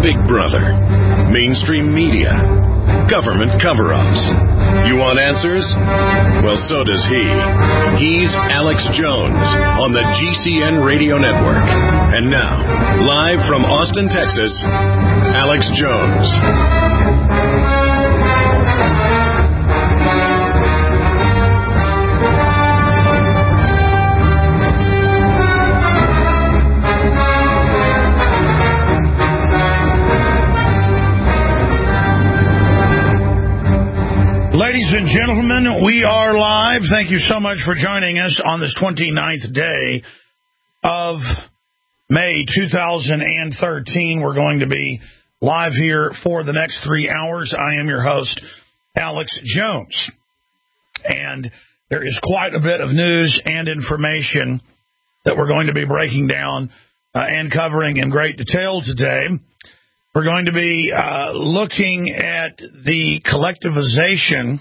Big Brother, mainstream media, government cover-ups. You want answers? Well, so does he. He's Alex Jones on the GCN Radio Network. And now, live from Austin, Texas, Alex Jones. Ladies and gentlemen, we are live. Thank you so much for joining us on this 29th day of May 2013. We're going to be live here for the next 3 hours. I am your host, Alex Jones. And there is quite a bit of news and information that we're going to be breaking down and covering in great detail today. We're going to be looking at the collectivization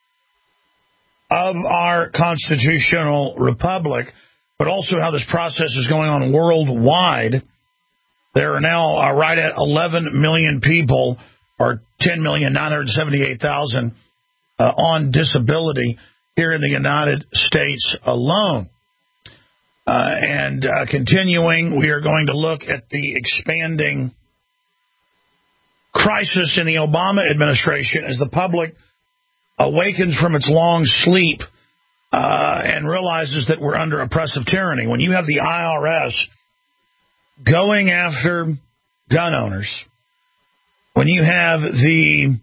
of our constitutional republic, but also how this process is going on worldwide. There are now right at 11 million people, or 10,978,000, on disability here in the United States alone. And continuing, we are going to look at the expanding crisis in the Obama administration as the public awakens from its long sleep and realizes that we're under oppressive tyranny. When you have the IRS going after gun owners, when you have the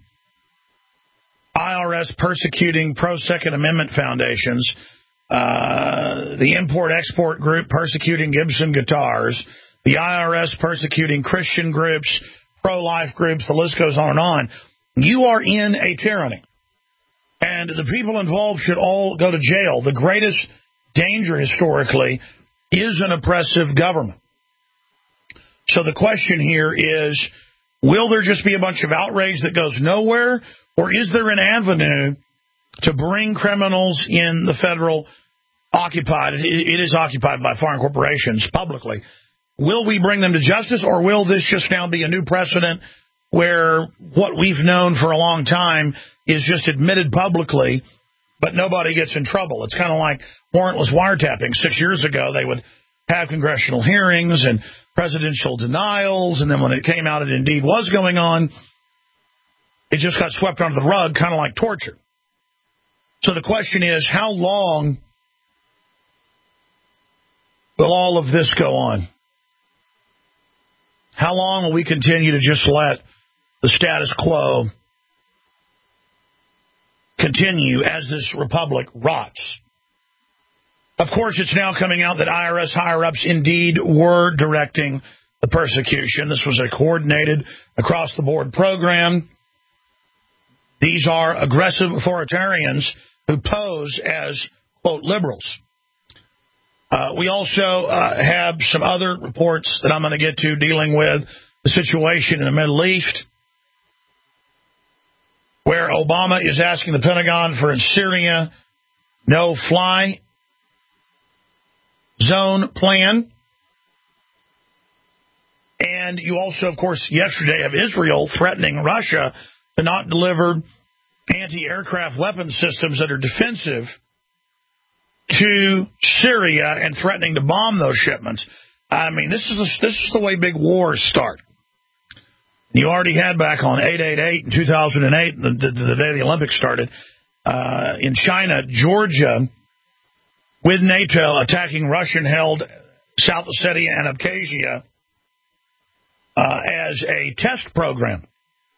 IRS persecuting pro-Second Amendment foundations, the Import-Export Group persecuting Gibson guitars, the IRS persecuting Christian groups, pro-life groups, the list goes on and on. You are in a tyranny. And the people involved should all go to jail. The greatest danger historically is an oppressive government. So the question here is, will there just be a bunch of outrage that goes nowhere? Or is there an avenue to bring criminals in the federal occupied? It is occupied by foreign corporations publicly. Will we bring them to justice, or will this just now be a new precedent where what we've known for a long time is just admitted publicly, but nobody gets in trouble? It's kind of like warrantless wiretapping. 6 years ago, they would have congressional hearings and presidential denials, and then when it came out it indeed was going on, it just got swept under the rug, kind of like torture. So the question is, how long will all of this go on? How long will we continue to just let the status quo continue as this republic rots? Of course, it's now coming out that IRS higher-ups indeed were directing the persecution. This was a coordinated, across-the-board program. These are aggressive authoritarians who pose as, quote, liberals. We also have some other reports that I'm going to get to dealing with the situation in the Middle East, where Obama is asking the Pentagon for a Syria no-fly zone plan. And you also, of course, yesterday have Israel threatening Russia to not deliver anti-aircraft weapon systems that are defensive to Syria and threatening to bomb those shipments. I mean, this is the way big wars start. You already had back on 8/88 in 2008, the day the Olympics started, in China, Georgia, with NATO attacking Russian-held South Ossetia and Abkhazia as a test program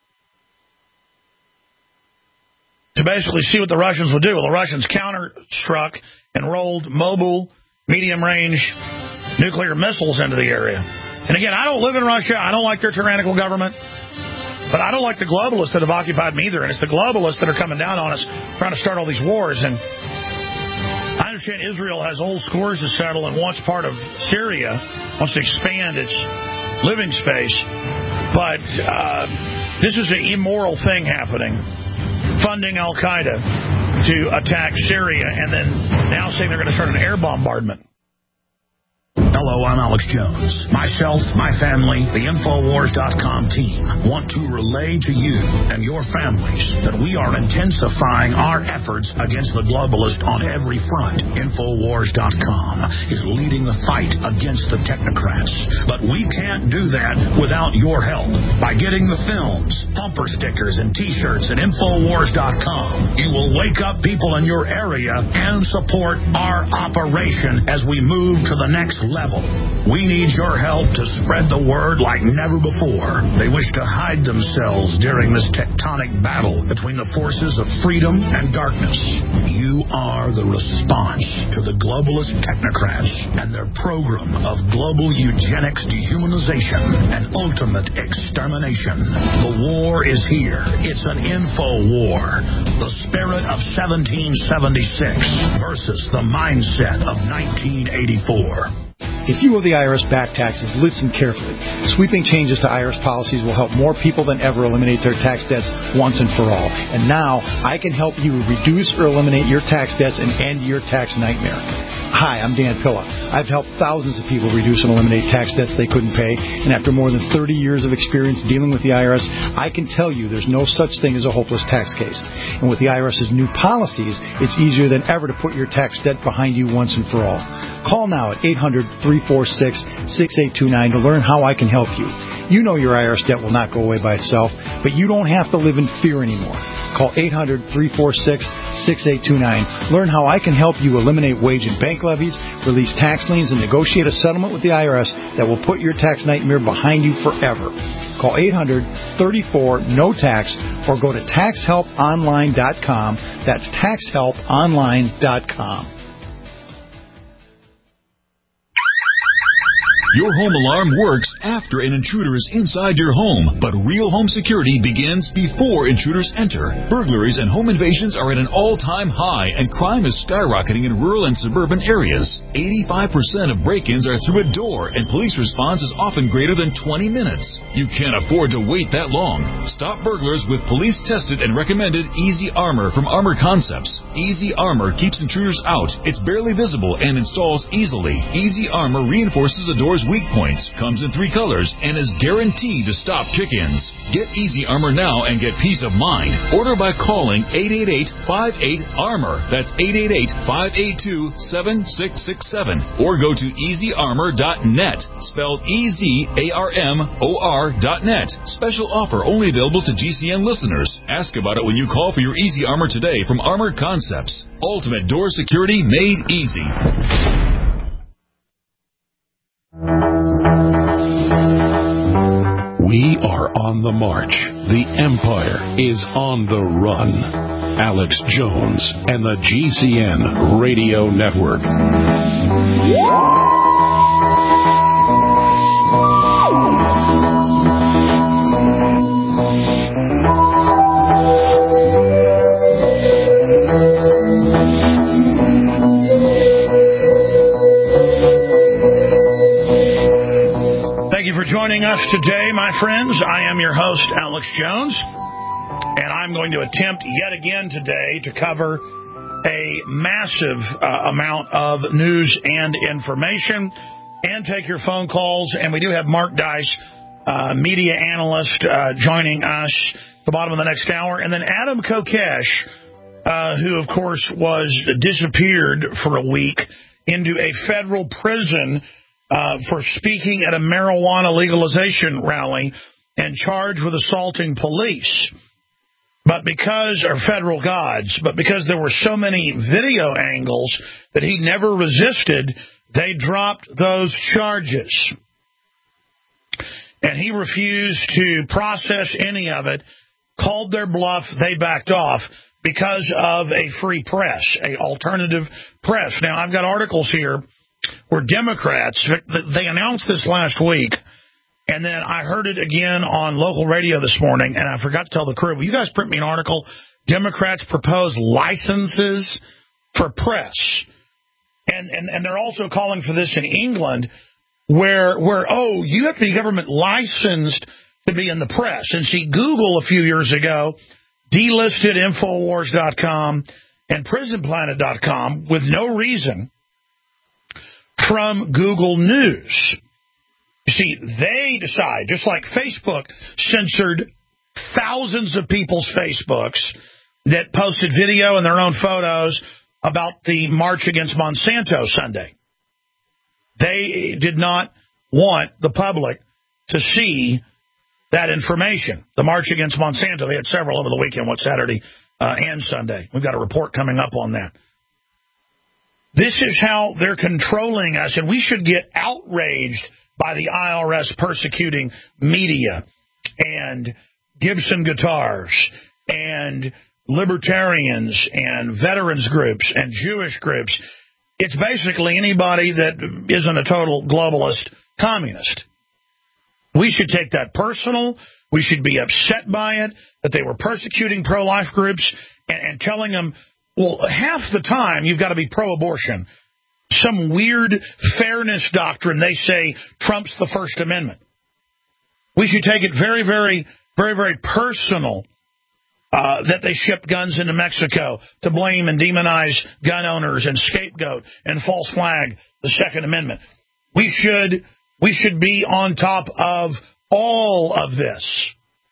to basically see what the Russians would do. Well, the Russians counter-struck and rolled mobile, medium-range nuclear missiles into the area. And again, I don't live in Russia. I don't like their tyrannical government. But I don't like the globalists that have occupied me either. And it's the globalists that are coming down on us, trying to start all these wars. And I understand Israel has old scores to settle and wants part of Syria, wants to expand its living space. But this is an immoral thing happening, funding al-Qaeda to attack Syria, and then now saying they're going to start an air bombardment. Hello, I'm Alex Jones. Myself, my family, the Infowars.com team want to relay to you and your families that we are intensifying our efforts against the globalists on every front. Infowars.com is leading the fight against the technocrats. But we can't do that without your help. By getting the films, bumper stickers, and T-shirts at Infowars.com, you will wake up people in your area and support our operation as we move to the next level. We need your help to spread the word like never before. They wish to hide themselves during this tectonic battle between the forces of freedom and darkness. You are the response to the globalist technocrats and their program of global eugenics, dehumanization, and ultimate extermination. The war is here. It's an info war. The spirit of 1776 versus the mindset of 1984. If you owe the IRS back taxes, listen carefully. Sweeping changes to IRS policies will help more people than ever eliminate their tax debts once and for all. And now, I can help you reduce or eliminate your tax debts and end your tax nightmare. Hi, I'm Dan Pilla. I've helped thousands of people reduce and eliminate tax debts they couldn't pay, and after more than 30 years of experience dealing with the IRS, I can tell you there's no such thing as a hopeless tax case. And with the IRS's new policies, it's easier than ever to put your tax debt behind you once and for all. Call now at 800-346-6829 to learn how I can help you. You know your IRS debt will not go away by itself, but you don't have to live in fear anymore. Call 800-346-6829. Learn how I can help you eliminate wage and bank levies, release tax liens, and negotiate a settlement with the IRS that will put your tax nightmare behind you forever. Call 800-34-NO-TAX or go to TaxHelpOnline.com. That's TaxHelpOnline.com. Your home alarm works after an intruder is inside your home, but real home security begins before intruders enter. Burglaries and home invasions are at an all-time high, and crime is skyrocketing in rural and suburban areas. 85% of break-ins are through a door, and police response is often greater than 20 minutes. You can't afford to wait that long. Stop burglars with police-tested and recommended Easy Armor from Armor Concepts. Easy Armor keeps intruders out. It's barely visible and installs easily. Easy Armor reinforces a door's weak points, comes in 3 colors, and is guaranteed to stop kick-ins. Get Easy Armor now and get peace of mind. Order by calling 888-58-ARMOR. That's 888-582-7667. Or go to easyarmor.net, spelled EasyArmor.net. Special offer only available to GCN listeners. Ask about it when you call for your Easy Armor today from Armor Concepts. Ultimate door security made easy. We are on the march. The empire is on the run. Alex Jones and the GCN Radio Network. Joining us today, my friends, I am your host, Alex Jones, and I'm going to attempt yet again today to cover a massive amount of news and information and take your phone calls. And we do have Mark Dice, media analyst, joining us at the bottom of the next hour. And then Adam Kokesh, who, of course, was disappeared for a week into a federal prison for speaking at a marijuana legalization rally and charged with assaulting police. But because there were so many video angles that he never resisted, they dropped those charges. And he refused to process any of it, called their bluff, they backed off because of a free press, a alternative press. Now, I've got articles here where Democrats, they announced this last week, and then I heard it again on local radio this morning, and I forgot to tell the crew, will you guys print me an article? Democrats propose licenses for press. And they're also calling for this in England, where you have to be government licensed to be in the press. And see, Google a few years ago delisted Infowars.com and PrisonPlanet.com with no reason from Google News. You see, they decide, just like Facebook censored thousands of people's Facebooks that posted video and their own photos about the march against Monsanto Sunday. They did not want the public to see that information. The march against Monsanto, they had several over the weekend, Saturday and Sunday. We've got a report coming up on that. This is how they're controlling us, and we should get outraged by the IRS persecuting media and Gibson guitars and libertarians and veterans groups and Jewish groups. It's basically anybody that isn't a total globalist communist. We should take that personal. We should be upset by it, that they were persecuting pro-life groups and telling them, well, half the time you've got to be pro-abortion. Some weird fairness doctrine they say trumps the First Amendment. We should take it very, very, very, very personal that they shipped guns into Mexico to blame and demonize gun owners and scapegoat and false flag the Second Amendment. We should be on top of all of this.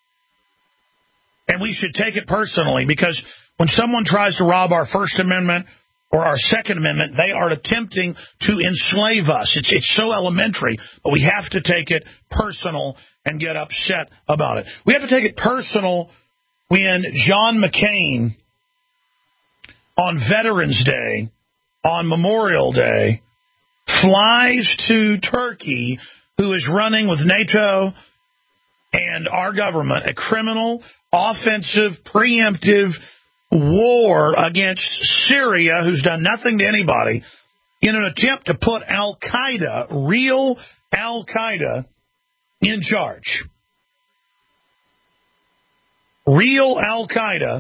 And we should take it personally, because when someone tries to rob our First Amendment or our Second Amendment, they are attempting to enslave us. It's so elementary, but we have to take it personal and get upset about it. We have to take it personal when John McCain, on Veterans Day, on Memorial Day, flies to Turkey, who is running with NATO and our government a criminal, offensive, preemptive war against Syria, who's done nothing to anybody, in an attempt to put Al-Qaeda, real Al-Qaeda, in charge. Real Al-Qaeda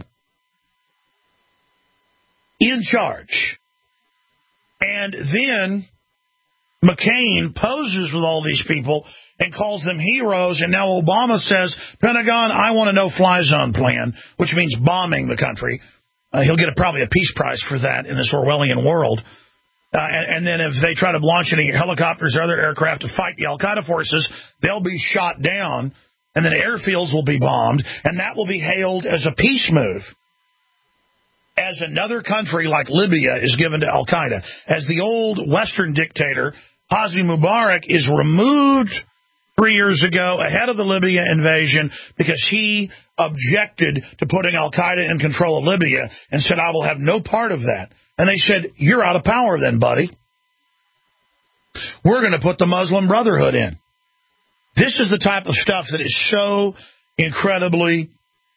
in charge. And then McCain poses with all these people and calls them heroes, and now Obama says, Pentagon, I want a no-fly zone plan, which means bombing the country. He'll get probably a peace prize for that in this Orwellian world. And then if they try to launch any helicopters or other aircraft to fight the Al-Qaeda forces, they'll be shot down, and then airfields will be bombed, and that will be hailed as a peace move. As another country like Libya is given to Al-Qaeda, as the old Western dictator, Hosni Mubarak, is removed 3 years ago ahead of the Libya invasion because he objected to putting Al-Qaeda in control of Libya and said, I will have no part of that. And they said, you're out of power then, buddy. We're going to put the Muslim Brotherhood in. This is the type of stuff that is so incredibly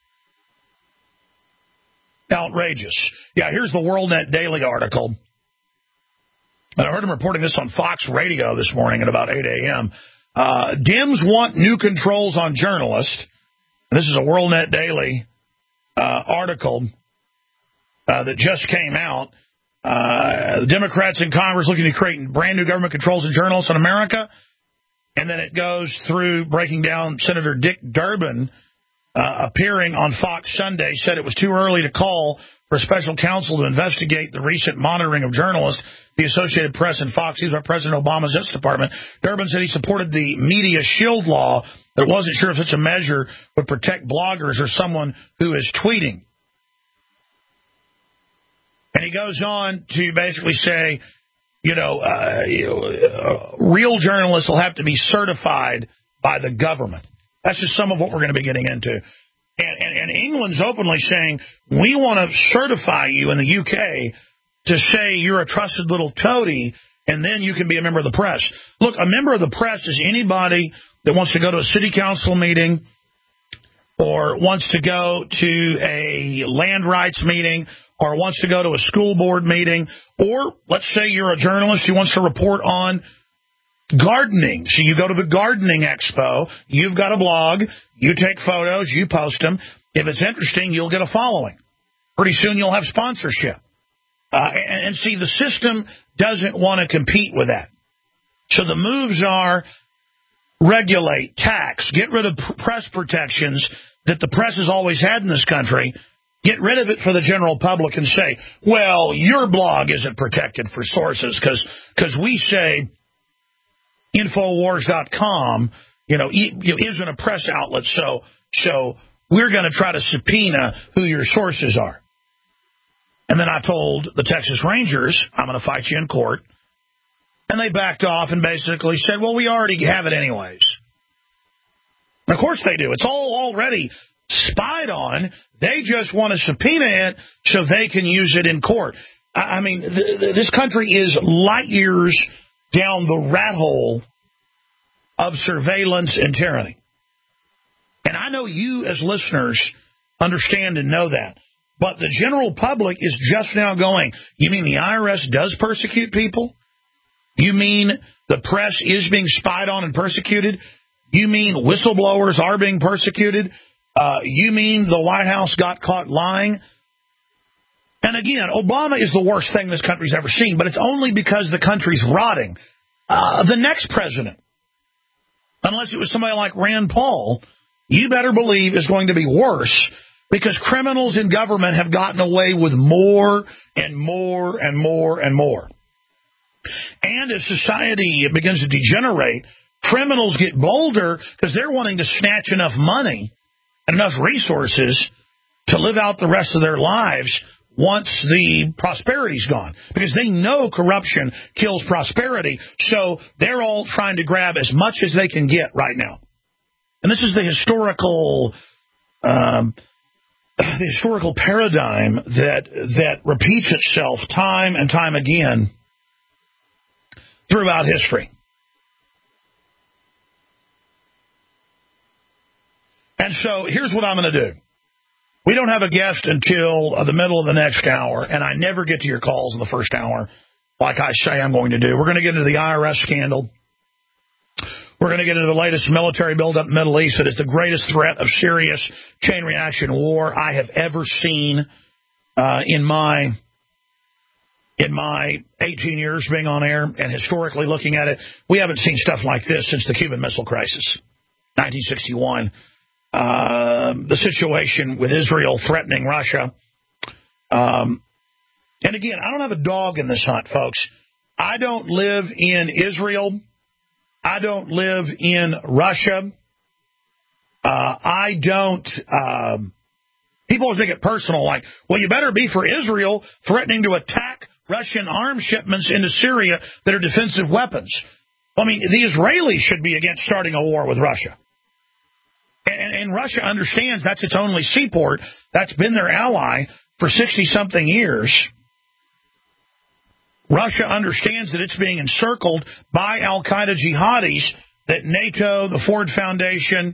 outrageous. Yeah, here's the WorldNet Daily article. And I heard him reporting this on Fox Radio this morning at about 8 a.m. Dems want new controls on journalists. This is a WorldNet Daily article that just came out. The Democrats in Congress looking to create brand new government controls on journalists in America. And then it goes through breaking down Senator Dick Durbin appearing on Fox Sunday, said it was too early to call for a special counsel to investigate the recent monitoring of journalists. The Associated Press and Fox News by President Obama's Justice Department. Durbin said he supported the Media Shield law, but wasn't sure if such a measure would protect bloggers or someone who is tweeting. And he goes on to basically say, real journalists will have to be certified by the government. That's just some of what we're going to be getting into. And England's openly saying, we want to certify you in the UK to say you're a trusted little toady, and then you can be a member of the press. Look, a member of the press is anybody that wants to go to a city council meeting or wants to go to a land rights meeting or wants to go to a school board meeting, or let's say you're a journalist who wants to report on gardening. So you go to the gardening expo, you've got a blog, you take photos, you post them. If it's interesting, you'll get a following. Pretty soon you'll have sponsorship. And see, the system doesn't want to compete with that. So the moves are regulate, tax, get rid of press protections that the press has always had in this country, get rid of it for the general public and say, well, your blog isn't protected for sources because we say Infowars.com, isn't a press outlet, so we're going to try to subpoena who your sources are. And then I told the Texas Rangers, I'm going to fight you in court. And they backed off and basically said, well, we already have it anyways. And of course they do. It's all already spied on. They just want to subpoena it so they can use it in court. I mean, this country is light years down the rat hole of surveillance and tyranny. And I know you as listeners understand and know that. But the general public is just now going, you mean the IRS does persecute people? You mean the press is being spied on and persecuted? You mean whistleblowers are being persecuted? You mean the White House got caught lying? And again, Obama is the worst thing this country's ever seen, but it's only because the country's rotting. The next president, unless it was somebody like Rand Paul, you better believe is going to be worse, because criminals in government have gotten away with more and more and more and more. And as society begins to degenerate, criminals get bolder because they're wanting to snatch enough money and enough resources to live out the rest of their lives once the prosperity's gone. Because they know corruption kills prosperity, so they're all trying to grab as much as they can get right now. And this is the historical paradigm that repeats itself time and time again throughout history. And so here's what I'm going to do. We don't have a guest until the middle of the next hour, and I never get to your calls in the first hour like I say I'm going to do. We're going to get into the IRS scandal. We're going to get into the latest military buildup in the Middle East. It is the greatest threat of serious chain reaction war I have ever seen in my 18 years being on air, and historically looking at it. We haven't seen stuff like this since the Cuban Missile Crisis, 1961. The situation with Israel threatening Russia. And again, I don't have a dog in this hunt, folks. I don't live in Israel. I don't live in Russia. I don't... people always make it personal, like, well, you better be for Israel threatening to attack Russian arms shipments into Syria that are defensive weapons. I mean, the Israelis should be against starting a war with Russia. And Russia understands that's its only seaport. That's been their ally for 60-something years. Russia understands that it's being encircled by al-Qaeda jihadis, that NATO, the Ford Foundation,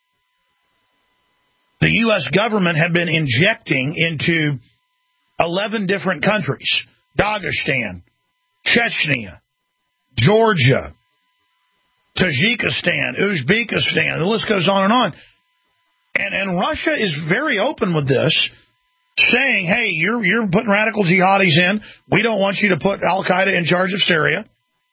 the U.S. government have been injecting into 11 different countries: Dagestan, Chechnya, Georgia, Tajikistan, Uzbekistan, the list goes on and on. And Russia is very open with this, saying, hey, you're putting radical jihadis in. We don't want you to put al-Qaeda in charge of Syria.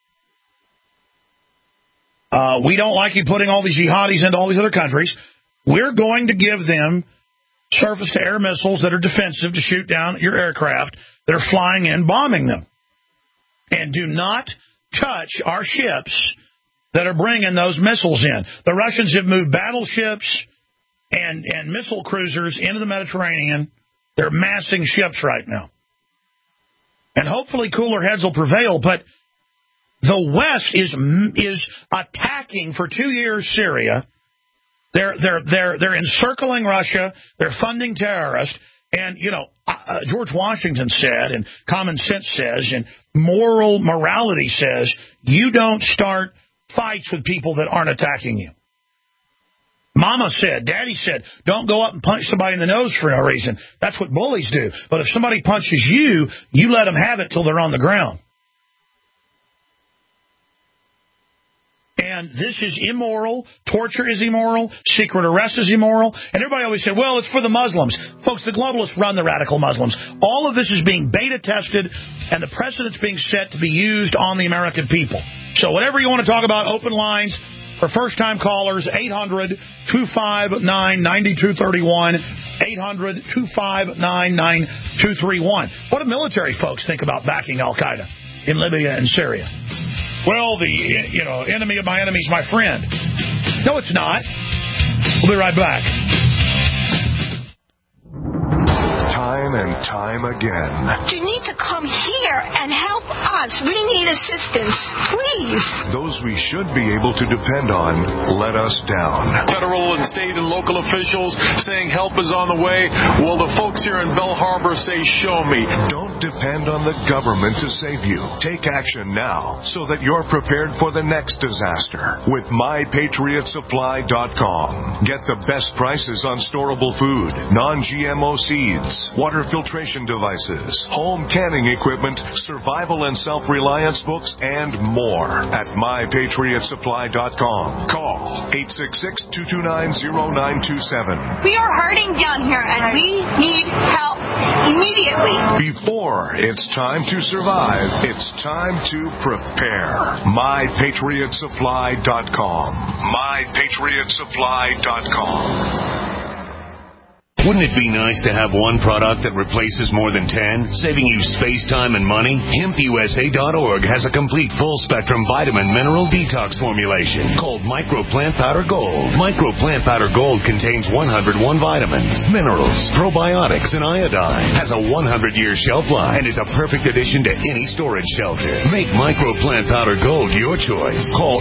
We don't like you putting all these jihadis into all these other countries. We're going to give them surface-to-air missiles that are defensive to shoot down your aircraft that are flying in, bombing them. And do not touch our ships that are bringing those missiles in. The Russians have moved battleships and missile cruisers into the Mediterranean. They're massing ships right now. And hopefully cooler heads will prevail, but the West is attacking for 2 years Syria. They're encircling Russia. They're funding terrorists. And, George Washington said, and common sense says, and morality says, you don't start fights with people that aren't attacking you. Mama said, Daddy said, don't go up and punch somebody in the nose for no reason. That's what bullies do. But if somebody punches you, you let them have it till they're on the ground. And this is immoral. Torture is immoral. Secret arrest is immoral. And everybody always said, well, it's for the Muslims. Folks, the globalists run the radical Muslims. All of this is being beta tested, and the precedent's being set to be used on the American people. So whatever you want to talk about, open lines for first-time callers, 800-259-9231. 800-259-9231. What do military folks think about backing Al-Qaeda in Libya and Syria? Well, the enemy of my enemy is my friend. No, it's not. We'll be right back. Time and time again. You need to come here and help us. We need assistance, please. Those we should be able to depend on let us down. Federal and state and local officials saying help is on the way. Well, the folks here in Bell Harbor say, show me. Don't depend on the government to save you. Take action now so that you're prepared for the next disaster with MyPatriotSupply.com. Get the best prices on storable food, non-GMO seeds, water filtration devices, home canning equipment, survival and self-reliance books, and more at MyPatriotSupply.com. Call 866-229-0927. We are hurting down here, and we need help immediately. Before it's time to survive, it's time to prepare. MyPatriotSupply.com. MyPatriotSupply.com. Wouldn't it be nice to have one product that replaces more than 10, saving you space, time, and money? HempUSA.org has a complete full-spectrum vitamin mineral detox formulation called Micro Plant Powder Gold. Micro Plant Powder Gold contains 101 vitamins, minerals, probiotics, and iodine. Has a 100-year shelf life and is a perfect addition to any storage shelter. Make Micro Plant Powder Gold your choice. Call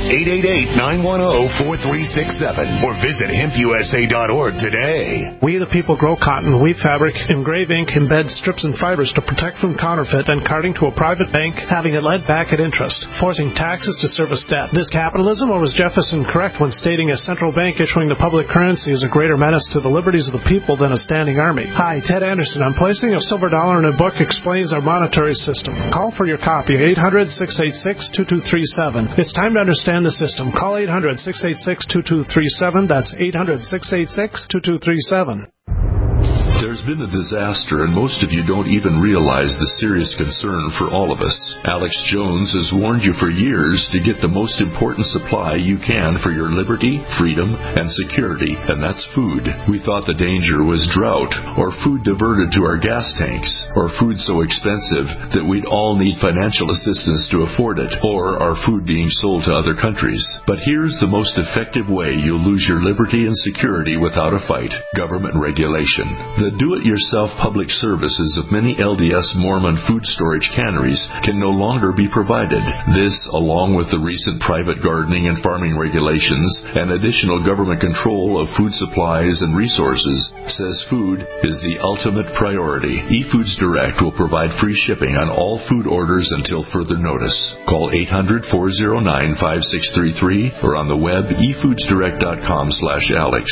888-910-4367 or visit HempUSA.org today. We the people grow cotton, weave fabric, engrave ink, embed strips and fibers to protect from counterfeit and carting to a private bank, having it led back at interest, forcing taxes to service debt. This capitalism, or was Jefferson correct when stating a central bank issuing the public currency is a greater menace to the liberties of the people than a standing army? Hi, Ted Anderson. I'm placing a silver dollar in a book explains our monetary system. Call for your copy, 800-686-2237. It's time to understand the system. Call 800-686-2237. That's 800-686-2237. There's been a disaster, and most of you don't even realize the serious concern for all of us. Alex Jones has warned you for years to get the most important supply you can for your liberty, freedom, and security, and that's food. We thought the danger was drought, or food diverted to our gas tanks, or food so expensive that we'd all need financial assistance to afford it, or our food being sold to other countries. But here's the most effective way you'll lose your liberty and security without a fight: government regulation. The do-it-yourself public services of many LDS Mormon food storage canneries can no longer be provided. This, along with the recent private gardening and farming regulations and additional government control of food supplies and resources, says food is the ultimate priority. eFoods Direct will provide free shipping on all food orders until further notice. Call 800-409-5633 or on the web efoodsdirect.com/Alex.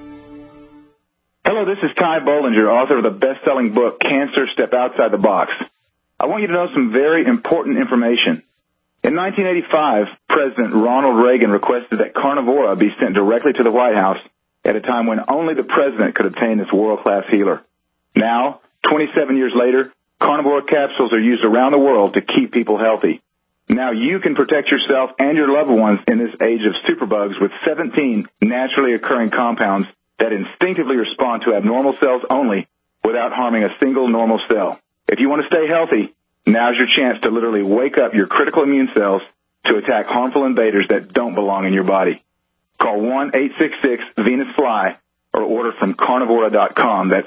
Hello, this is Ty Bollinger, author of the best-selling book, Cancer, Step Outside the Box. I want you to know some very important information. In 1985, President Ronald Reagan requested that Carnivora be sent directly to the White House at a time when only the president could obtain this world-class healer. Now, 27 years later, Carnivora capsules are used around the world to keep people healthy. Now you can protect yourself and your loved ones in this age of superbugs with 17 naturally occurring compounds that instinctively respond to abnormal cells only without harming a single normal cell. If you want to stay healthy, now's your chance to literally wake up your critical immune cells to attack harmful invaders that don't belong in your body. Call 1-866-VENUS-FLY or order from Carnivora.com. That's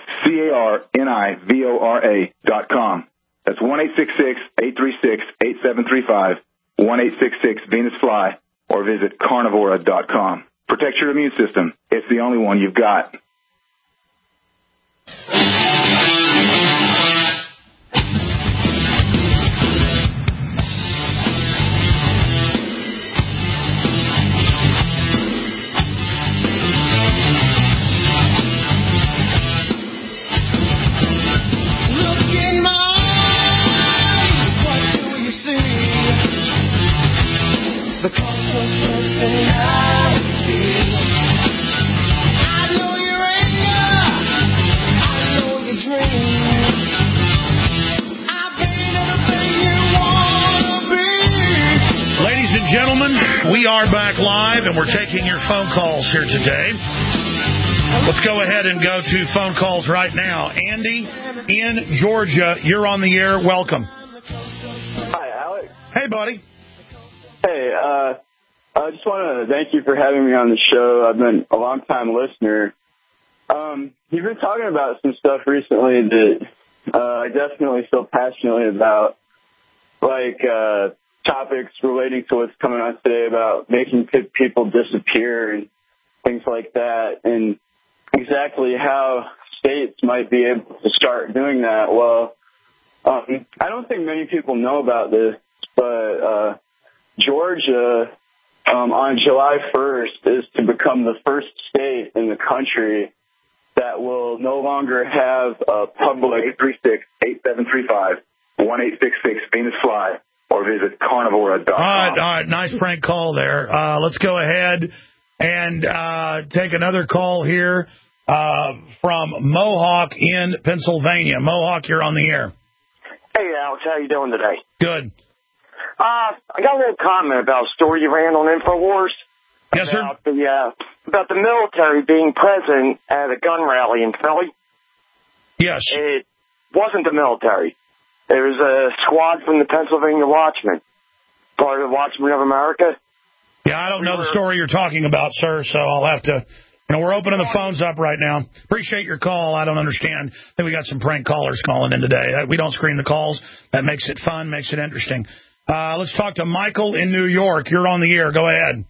CARNIVORA.com. That's 1-866-836-8735, 1-866-VENUS-FLY, or visit Carnivora.com. Protect your immune system. It's the only one you've got. Gentlemen, we are back live, and we're taking your phone calls here today. Let's go ahead and go to phone calls right now. Andy in Georgia, you're on the air. Welcome. Hi, Alex. Hey, buddy. Hey, I just want to thank you for having me on the show. I've been a long-time listener. You've been talking about some stuff recently that I definitely feel passionately about, like topics relating to what's coming on today about making people disappear and things like that, and exactly how states might be able to start doing that. Well, I don't think many people know about this, but Georgia, on July 1st, is to become the first state in the country that will no longer have a public 836-8735-1866 Venus Fly, or visit carnivora.com. All right, nice prank call there. Let's go ahead and take another call here from Mohawk in Pennsylvania. Mohawk, you're on the air. Hey, Alex, how you doing today? Good. I got a little comment about a story you ran on InfoWars. Yes, sir. About the military being present at a gun rally in Philly. Yes. It wasn't the military. It was a squad from the Pennsylvania Watchmen, part of the Watchmen of America. Yeah, I don't know the story you're talking about, sir, so I'll have to... we're opening the phones up right now. Appreciate your call. I don't understand. I think we got some prank callers calling in today. We don't screen the calls. That makes it fun, makes it interesting. Let's talk to Michael in New York. You're on the air. Go ahead.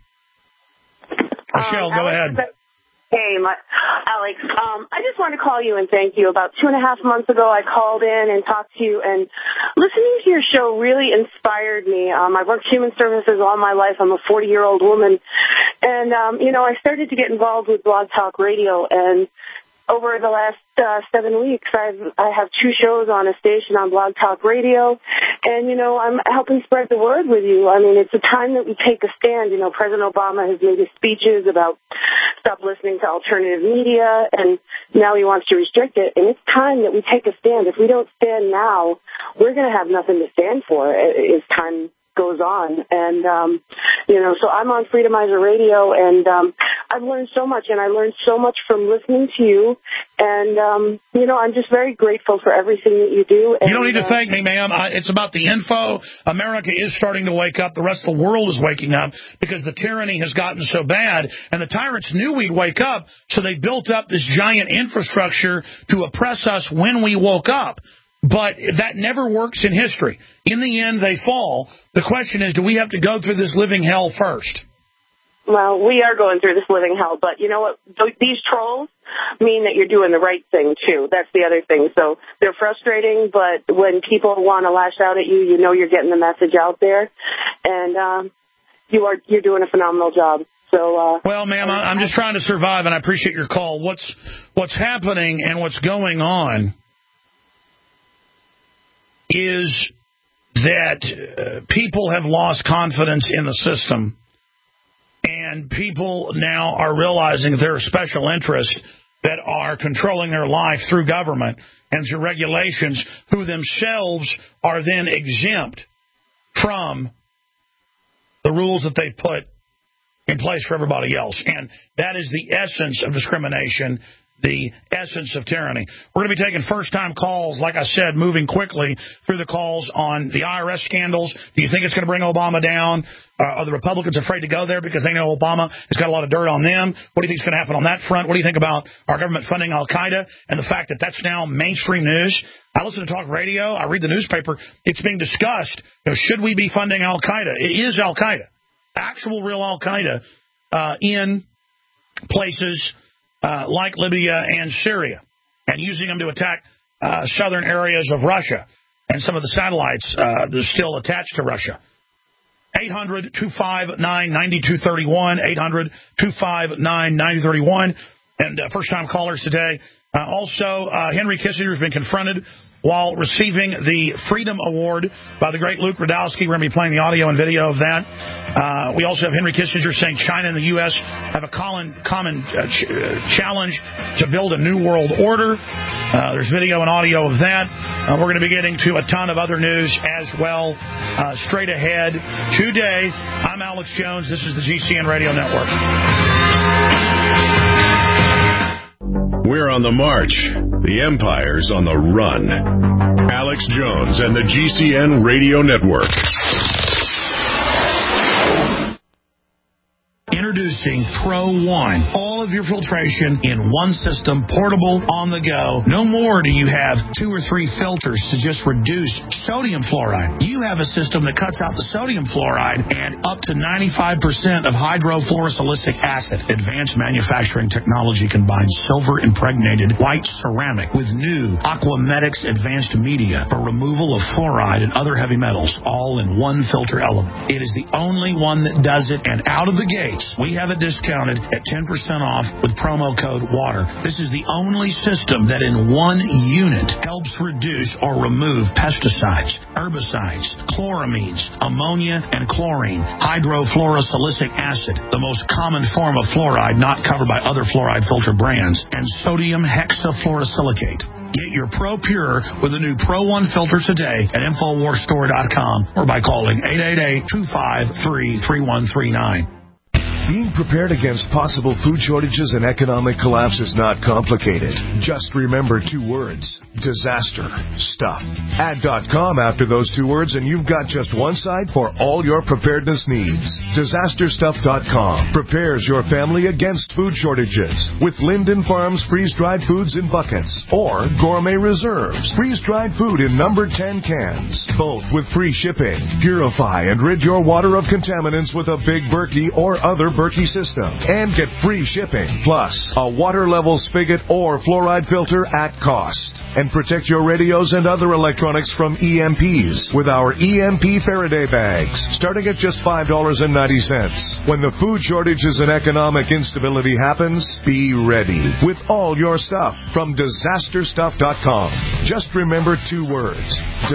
Michelle, go ahead. Hey, Alex. I just wanted to call you and thank you. About 2.5 months ago, I called in and talked to you, and listening to your show really inspired me. I've worked human services all my life. I'm a 40-year-old woman. And, I started to get involved with Blog Talk Radio, and over the last 7 weeks, I have 2 shows on a station on Blog Talk Radio, and, I'm helping spread the word with you. I mean, it's a time that we take a stand. President Obama has made his speeches about stop listening to alternative media, and now he wants to restrict it, and it's time that we take a stand. If we don't stand now, we're going to have nothing to stand for as time goes on. And, so I'm on Freedomizer Radio, and I've learned so much, and I learned so much from listening to you. And, I'm just very grateful for everything that you do. And, you don't need to thank me, ma'am. It's about the info. America is starting to wake up. The rest of the world is waking up because the tyranny has gotten so bad, and the tyrants knew we'd wake up, so they built up this giant infrastructure to oppress us when we woke up. But that never works in history. In the end, they fall. The question is, do we have to go through this living hell first? Well, we are going through this living hell, but you know what? These trolls mean that you're doing the right thing, too. That's the other thing. So they're frustrating, but when people want to lash out at you, you're getting the message out there, and you're doing a phenomenal job. So, well, ma'am, I'm just trying to survive, and I appreciate your call. What's happening and what's going on is that people have lost confidence in the system, and people now are realizing that there are special interests that are controlling their life through government and through regulations, who themselves are then exempt from the rules that they put in place for everybody else. And that is the essence of discrimination, the essence of tyranny. We're going to be taking first-time calls, like I said, moving quickly through the calls on the IRS scandals. Do you think it's going to bring Obama down? Are the Republicans afraid to go there because they know Obama has got a lot of dirt on them? What do you think is going to happen on that front? What do you think about our government funding Al-Qaeda and the fact that that's now mainstream news? I listen to talk radio. I read the newspaper. It's being discussed. Should we be funding Al-Qaeda? It is Al-Qaeda, actual real Al-Qaeda in places like Libya and Syria, and using them to attack southern areas of Russia and some of the satellites that are still attached to Russia. 800-259-9231, 800-259-9231. And first-time callers today. Also, Henry Kissinger has been confronted while receiving the Freedom Award by the great Luke Radowski. We're going to be playing the audio and video of that. We also have Henry Kissinger saying China and the U.S. have a common challenge to build a new world order. There's video and audio of that. We're going to be getting to a ton of other news as well straight ahead today. I'm Alex Jones. This is the GCN Radio Network. on the march. The empire's on the run. Alex Jones and the GCN Radio Network. Introducing Pro One. All of your filtration in one system, portable, on the go. No more do you have 2 or 3 filters to just reduce sodium fluoride. You have a system that cuts out the sodium fluoride and up to 95% of hydrofluorosilicic acid. Advanced manufacturing technology combines silver-impregnated white ceramic with new Aquamedics advanced media for removal of fluoride and other heavy metals, all in one filter element. It is the only one that does it, and out of the gates, we have it discounted at 10% off with promo code WATER. This is the only system that in one unit helps reduce or remove pesticides, herbicides, chloramines, ammonia, and chlorine, hydrofluorosilicic acid, the most common form of fluoride not covered by other fluoride filter brands, and sodium hexafluorosilicate. Get your Pro Pure with the new Pro One filter today at InfoWarsStore.com or by calling 888-253-3139. Being prepared against possible food shortages and economic collapse is not complicated. Just remember 2 words: disaster stuff. Add .com after those 2 words and you've got just one site for all your preparedness needs. DisasterStuff.com prepares your family against food shortages with Linden Farms freeze-dried foods in buckets or Gourmet Reserves freeze-dried food in number 10 cans, both with free shipping. Purify and rid your water of contaminants with a Big Berkey or other Berkey system and get free shipping, plus a water level spigot or fluoride filter at cost. And protect your radios and other electronics from EMPs with our EMP Faraday bags, starting at just $5.90. When the food shortages and economic instability happens, be ready with all your stuff from DisasterStuff.com. Just remember 2 words: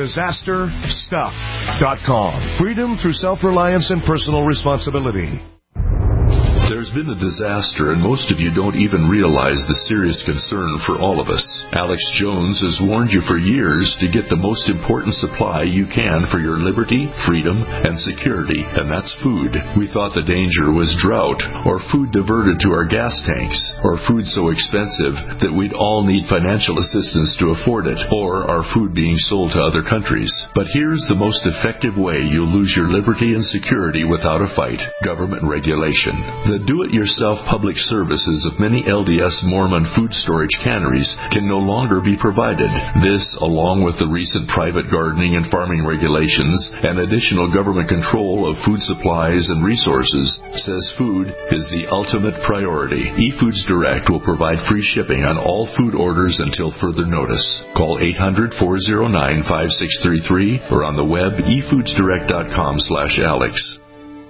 DisasterStuff.com. Freedom through self-reliance and personal responsibility. There's been a disaster, and most of you don't even realize the serious concern for all of us. Alex Jones has warned you for years to get the most important supply you can for your liberty, freedom, and security, and that's food. We thought the danger was drought, or food diverted to our gas tanks, or food so expensive that we'd all need financial assistance to afford it, or our food being sold to other countries. But here's the most effective way you'll lose your liberty and security without a fight: government regulation. The do-it-yourself public services of many LDS Mormon food storage canneries can no longer be provided. This, along with the recent private gardening and farming regulations and additional government control of food supplies and resources, says food is the ultimate priority. eFoods Direct will provide free shipping on all food orders until further notice. Call 800-409-5633 or on the web efoodsdirect.com/Alex.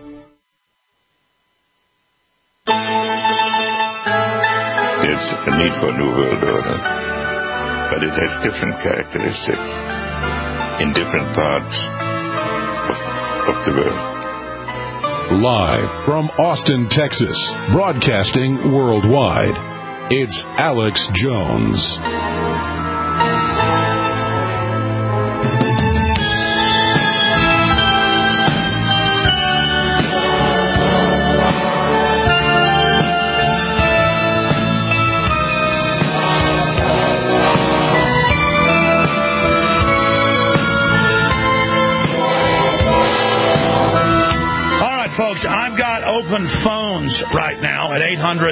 It's a need for a new world order, but it has different characteristics in different parts of the world. Live from Austin, Texas, broadcasting worldwide, it's Alex Jones. Folks, I've got open phones right now at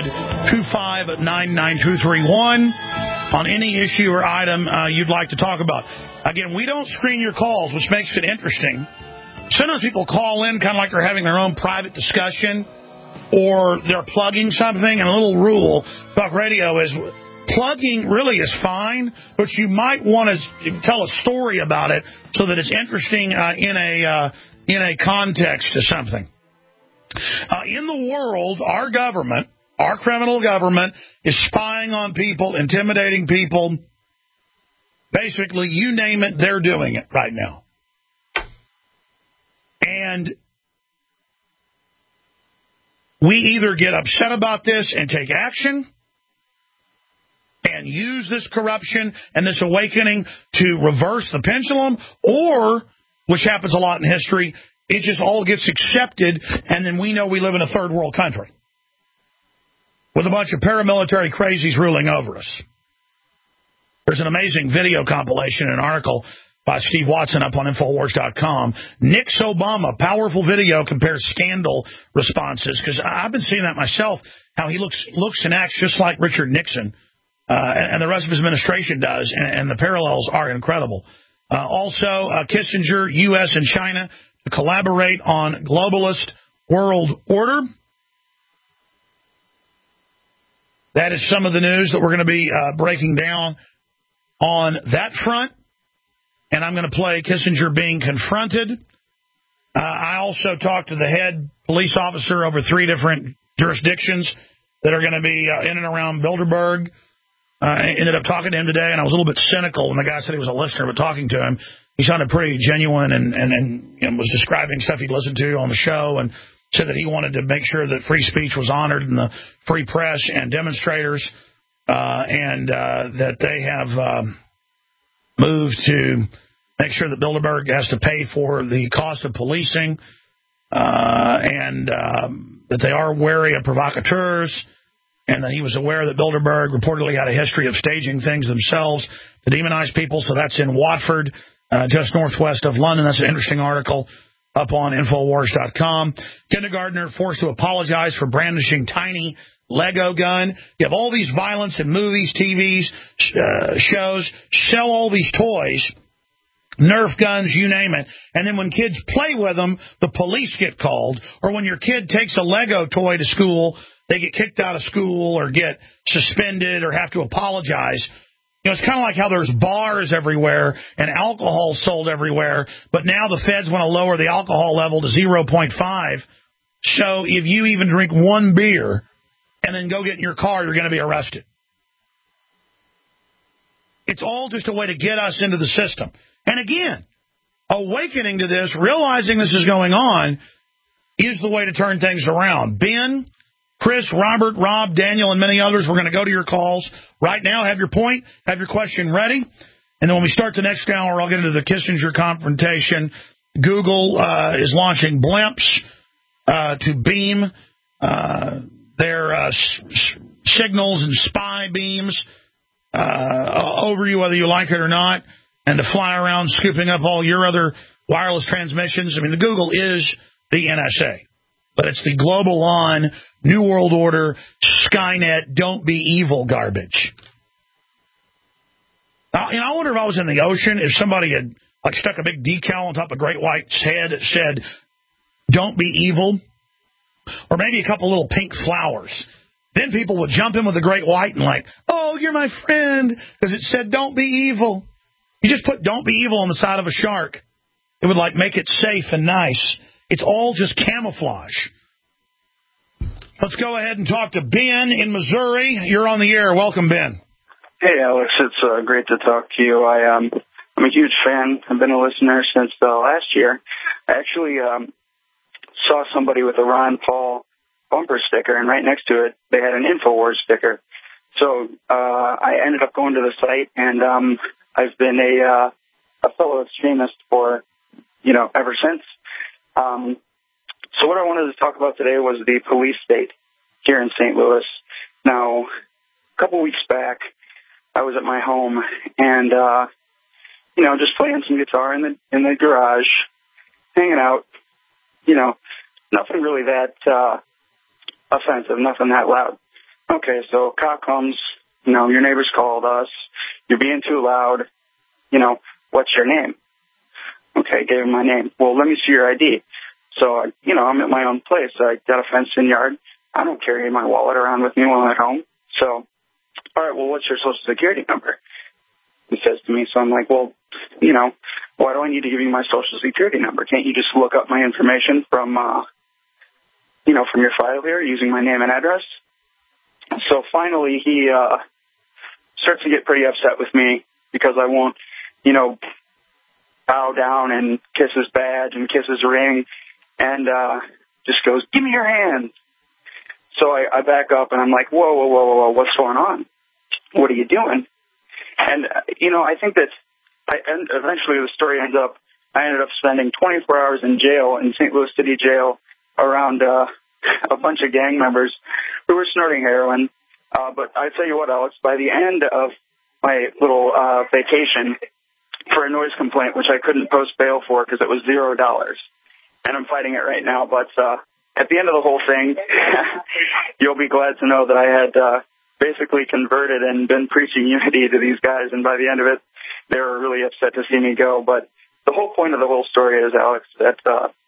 800-259-9231 on any issue or item you'd like to talk about. Again, we don't screen your calls, which makes it interesting. Sometimes people call in kind of like they're having their own private discussion or they're plugging something, and a little rule, Talk Radio is plugging really is fine, but you might want to tell a story about it so that it's interesting in a context to something. In the world, our government, our criminal government, is spying on people, intimidating people. Basically, you name it, they're doing it right now. And we either get upset about this and take action and use this corruption and this awakening to reverse the pendulum, or, which happens a lot in history, it just all gets accepted, and then we know we live in a third world country with a bunch of paramilitary crazies ruling over us. There's an amazing video compilation, an article by Steve Watson up on Infowars.com. Nix Obama, powerful video compares scandal responses, because I've been seeing that myself, how he looks and acts just like Richard Nixon, and the rest of his administration does, and the parallels are incredible. Also, Kissinger, U.S. and China to collaborate on globalist world order. That is some of the news that we're going to be breaking down on that front. And I'm going to play Kissinger being confronted. I also talked to the head police officer over 3 different jurisdictions that are going to be in and around Bilderberg. I ended up talking to him today, and I was a little bit cynical when the guy said he was a listener, but talking to him, he sounded pretty genuine and was describing stuff he'd listened to on the show, and said that he wanted to make sure that free speech was honored in the free press and demonstrators, and that they have moved to make sure that Bilderberg has to pay for the cost of policing, and that they are wary of provocateurs, and that he was aware that Bilderberg reportedly had a history of staging things themselves to demonize people. So that's in Watford, just northwest of London. That's an interesting article up on Infowars.com. Kindergartner forced to apologize for brandishing tiny Lego gun. You have all these violence in movies, TVs, shows, sell all these toys, Nerf guns, you name it. And then when kids play with them, the police get called. Or when your kid takes a Lego toy to school, they get kicked out of school or get suspended or have to apologize. You know, it's kind of like how there's bars everywhere and alcohol sold everywhere, but now the feds want to lower the alcohol level to 0.5. So if you even drink one beer and then go get in your car, you're going to be arrested. It's all just a way to get us into the system. And again, awakening to this, realizing this is going on, is the way to turn things around. Ben, Chris, Robert, Rob, Daniel, and many others, we're going to go to your calls right now. Have your point, have your question ready. And then when we start the next hour, I'll get into the Kissinger confrontation. Google is launching blimps to beam their signals and spy beams over you, whether you like it or not, and to fly around scooping up all your other wireless transmissions. I mean, the Google is the NSA, but it's the global on, New World Order, Skynet, don't be evil garbage. Now, I wonder if I was in the ocean, if somebody had stuck a big decal on top of Great White's head that said, don't be evil, or maybe a couple little pink flowers. Then people would jump in with the Great White and oh, you're my friend, because it said don't be evil. You just put don't be evil on the side of a shark. It would make it safe and nice. It's all just camouflage. Let's go ahead and talk to Ben in Missouri. You're on the air. Welcome, Ben. Hey, Alex. It's great to talk to you. I'm a huge fan. I've been a listener since last year. I actually saw somebody with a Ron Paul bumper sticker, and right next to it, they had an InfoWars sticker. So I ended up going to the site, and I've been a fellow extremist for, ever since. So what I wanted to talk about today was the police state here in St. Louis. Now, a couple weeks back, I was at my home and, just playing some guitar in the garage, hanging out, nothing really that offensive, nothing that loud. Okay, so cop comes, your neighbors called us, you're being too loud, what's your name? Okay, gave him my name. Well, let me see your ID. So, I'm at my own place. I got a fenced-in yard. I don't carry my wallet around with me while I'm at home. So, all right, well, what's your Social Security number? He says to me, so I'm like, well, why do I need to give you my Social Security number? Can't you just look up my information from your file here using my name and address? So finally, he starts to get pretty upset with me because I won't, bow down and kiss his badge and kiss his ring, and just goes, give me your hand. So I back up, and I'm like, whoa, what's going on? What are you doing? And, I think that eventually the story I ended up spending 24 hours in jail, in St. Louis City Jail, around a bunch of gang members who were snorting heroin. But I tell you what, Alex, by the end of my little vacation for a noise complaint, which I couldn't post bail for because it was $0. And I'm fighting it right now. But at the end of the whole thing, you'll be glad to know that I had basically converted and been preaching unity to these guys. And by the end of it, they were really upset to see me go. But the whole point of the whole story is, Alex, that,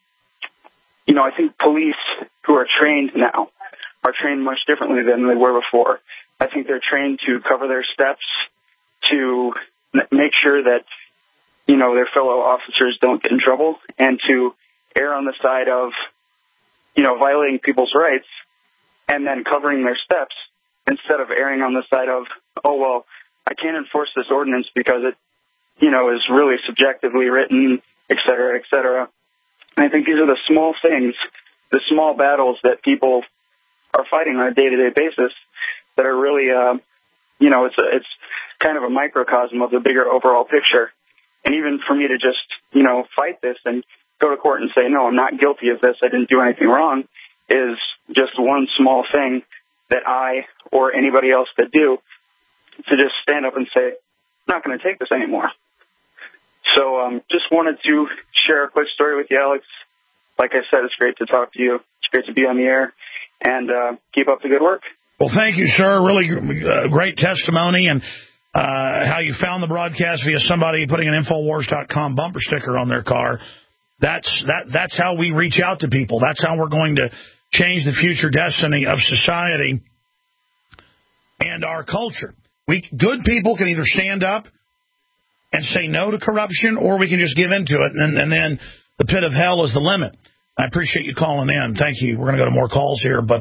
I think police who are trained now are trained much differently than they were before. I think they're trained to cover their steps, to make sure that, their fellow officers don't get in trouble, and to err on the side of, violating people's rights and then covering their steps instead of erring on the side of, I can't enforce this ordinance because it, is really subjectively written, et cetera, et cetera. And I think these are the small things, the small battles that people are fighting on a day-to-day basis that are really, it's kind of a microcosm of the bigger overall picture. And even for me to just, fight this and go to court and say, no, I'm not guilty of this, I didn't do anything wrong, is just one small thing that I or anybody else could do to just stand up and say, I'm not going to take this anymore. So just wanted to share a quick story with you, Alex. Like I said, it's great to talk to you. It's great to be on the air. And keep up the good work. Well, thank you, sir. Really great testimony, and how you found the broadcast via somebody putting an Infowars.com bumper sticker on their car. That's how we reach out to people. That's how we're going to change the future destiny of society and our culture. Good people can either stand up and say no to corruption, or we can just give into it, and then the pit of hell is the limit. I appreciate you calling in. Thank you. We're going to go to more calls here, but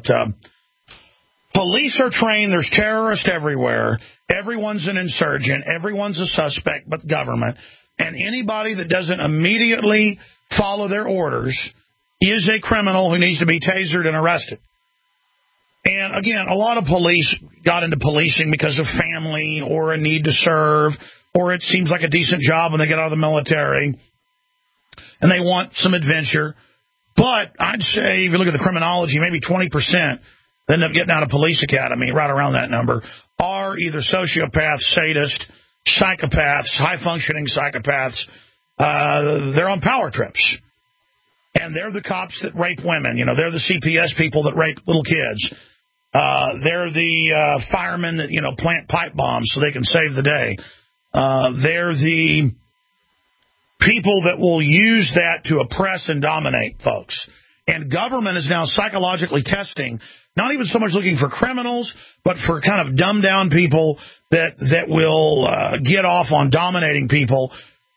police are trained. There's terrorists everywhere. Everyone's an insurgent. Everyone's a suspect but government. And anybody that doesn't immediately follow their orders is a criminal who needs to be tasered and arrested. And, again, a lot of police got into policing because of family or a need to serve, or it seems like a decent job when they get out of the military and they want some adventure. But I'd say, if you look at the criminology, maybe 20% that end up getting out of police academy, right around that number, are either sociopaths, sadists, psychopaths, high-functioning psychopaths. They're on power trips. And they're the cops that rape women. They're the CPS people that rape little kids. They're the firemen that, plant pipe bombs so they can save the day. They're the people that will use that to oppress and dominate folks. And government is now psychologically testing, not even so much looking for criminals, but for kind of dumbed-down people that will get off on dominating people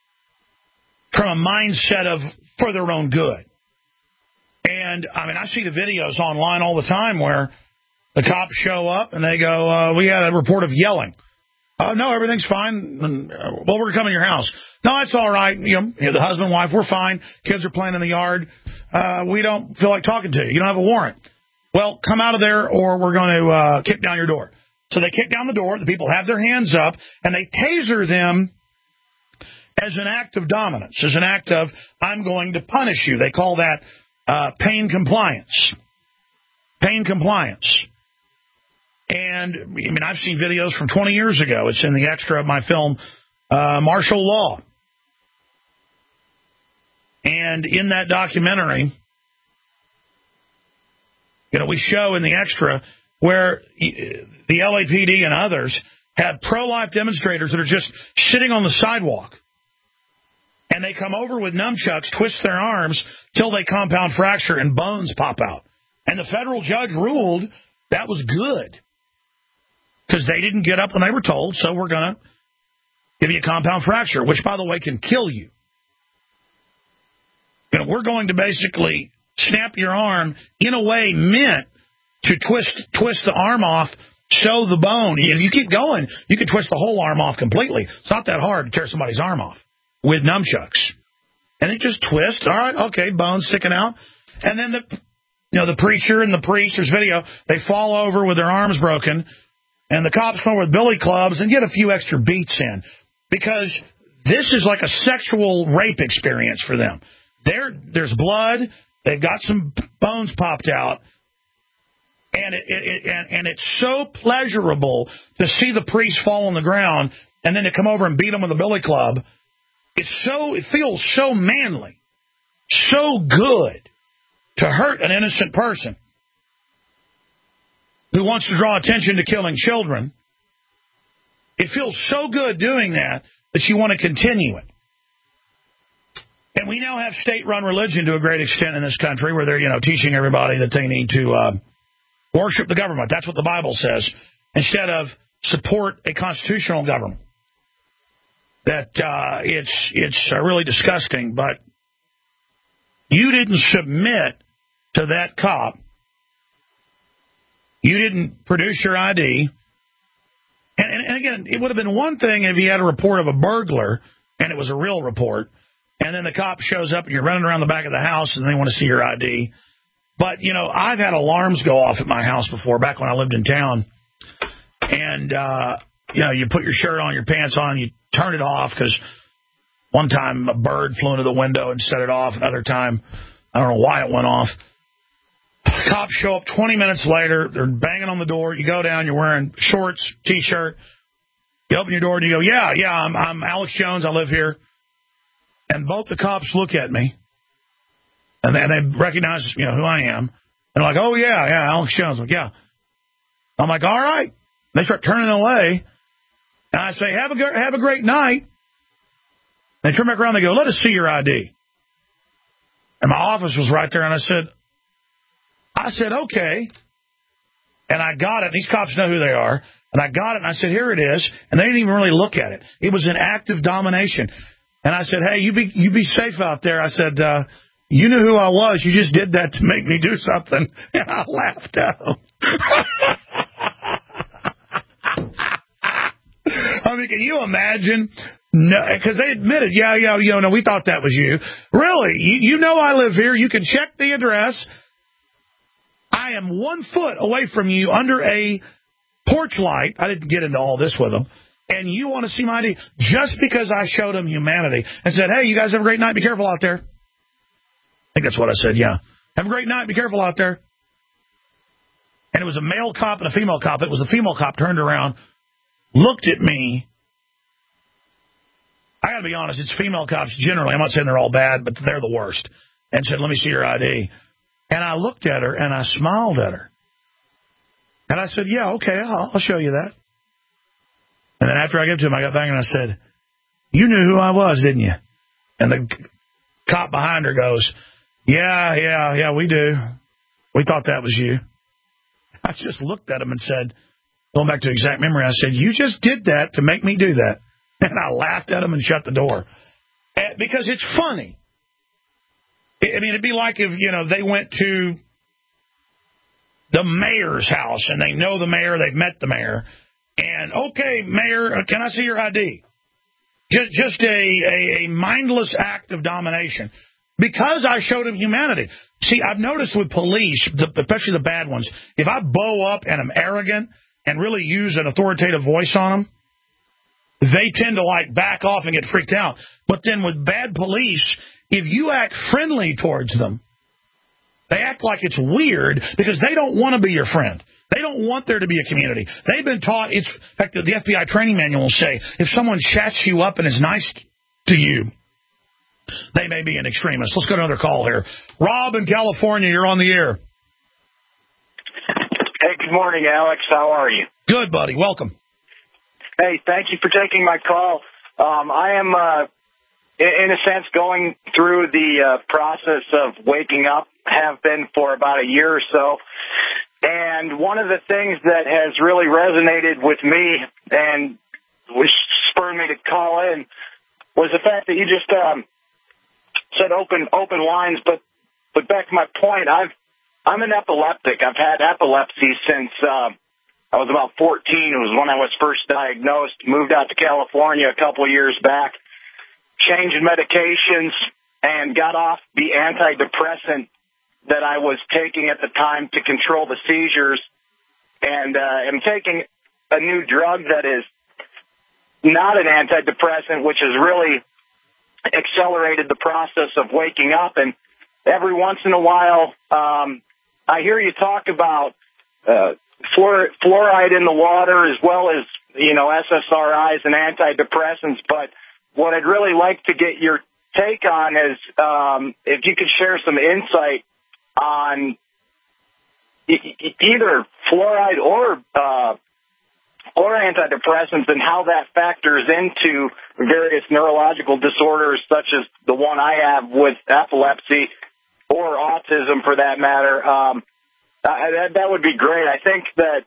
from a mindset of for their own good. And, I see the videos online all the time where the cops show up and they go, we had a report of yelling. No, everything's fine. Well, we're coming to your house. No, it's all right. The husband and wife, we're fine. Kids are playing in the yard. We don't feel like talking to you. You don't have a warrant. Well, come out of there or we're going to kick down your door. So they kick down the door. The people have their hands up, and they taser them as an act of dominance, as an act of, I'm going to punish you. They call that pain compliance. Pain compliance. And, I've seen videos from 20 years ago. It's in the extra of my film, Martial Law. And in that documentary, we show in the extra where the LAPD and others have pro-life demonstrators that are just sitting on the sidewalk. And they come over with nunchucks, twist their arms till they compound fracture and bones pop out. And the federal judge ruled that was good because they didn't get up when they were told, so we're going to give you a compound fracture, which, by the way, can kill you. We're going to basically snap your arm in a way meant to twist the arm off, show the bone. If you keep going, you can twist the whole arm off completely. It's not that hard to tear somebody's arm off with nunchucks. And it just twists. All right, okay, bones sticking out. And then the preacher and the priest, there's video, they fall over with their arms broken, and the cops come over with billy clubs and get a few extra beats in because this is like a sexual rape experience for them. There's blood. They've got some bones popped out. And it's so pleasurable to see the priest fall on the ground and then to come over and beat him with a billy club. It feels so manly, so good to hurt an innocent person who wants to draw attention to killing children. It feels so good doing that you want to continue it. And we now have state-run religion to a great extent in this country where they're, teaching everybody that they need to worship the government. That's what the Bible says, instead of support a constitutional government. That it's really disgusting, but you didn't submit to that cop. You didn't produce your ID. And again, it would have been one thing if you had a report of a burglar and it was a real report, and then the cop shows up and you're running around the back of the house and they want to see your ID. But, I've had alarms go off at my house before, back when I lived in town. And, you put your shirt on, your pants on, you turn it off because one time a bird flew into the window and set it off. Another time, I don't know why it went off. Cops show up 20 minutes later. They're banging on the door. You go down. You're wearing shorts, T-shirt. You open your door and you go, yeah, I'm Alex Jones. I live here. And both the cops look at me. And they recognize, who I am. And they're like, oh, yeah, Alex Jones. I'm like, yeah. I'm like, all right. They start turning away. And I say, have a great night. They turn back around. They go, let us see your ID. And my office was right there. And I said, okay. And I got it. These cops know who they are. And I got it. And I said, here it is. And they didn't even really look at it. It was an act of domination. And I said, hey, you be safe out there. I said, you knew who I was. You just did that to make me do something. And I laughed at them. I mean, can you imagine? No, because they admitted, no, we thought that was you. Really? You know I live here. You can check the address. I am 1 foot away from you under a porch light. I didn't get into all this with them. And you want to see my ID just because I showed them humanity and said, hey, you guys have a great night. Be careful out there. I think that's what I said, yeah. Have a great night. Be careful out there. And it was a male cop and a female cop. It was the female cop turned around, looked at me. I got to be honest, it's female cops generally. I'm not saying they're all bad, but they're the worst. And said, let me see your ID. And I looked at her and I smiled at her. And I said, yeah, okay, I'll show you that. And then after I gave it to him, I got back and I said, you knew who I was, didn't you? And the cop behind her goes, yeah, we do. We thought that was you. I just looked at him and said, going back to exact memory, I said, you just did that to make me do that. And I laughed at him and shut the door. Because it's funny. I mean, it'd be like if, they went to the mayor's house and they know the mayor, they've met the mayor. And, okay, mayor, can I see your ID? Just a mindless act of domination. Because I showed him humanity. See, I've noticed with police, especially the bad ones, if I bow up and am arrogant and really use an authoritative voice on them, they tend to back off and get freaked out. But then with bad police, if you act friendly towards them, they act like it's weird because they don't want to be your friend. They don't want there to be a community. They've been taught, in fact, the FBI training manual will say, if someone chats you up and is nice to you, they may be an extremist. Let's go to another call here. Rob in California, you're on the air. Hey, good morning, Alex. How are you? Good, buddy. Welcome. Hey, thank you for taking my call. I am, in a sense, going through the process of waking up, have been for about a year or so. And one of the things that has really resonated with me and was spurred me to call in was the fact that you just said open lines. But back to my point, I'm an epileptic. I've had epilepsy since I was about 14. It was when I was first diagnosed. Moved out to California a couple of years back, changed medications, and got off the antidepressant that I was taking at the time to control the seizures, and am taking a new drug that is not an antidepressant, which has really accelerated the process of waking up. And every once in a while, I hear you talk about fluoride in the water, as well as, SSRIs and antidepressants. But what I'd really like to get your take on is if you could share some insight on either fluoride or antidepressants and how that factors into various neurological disorders, such as the one I have with epilepsy or autism, for that matter. That would be great. I think that,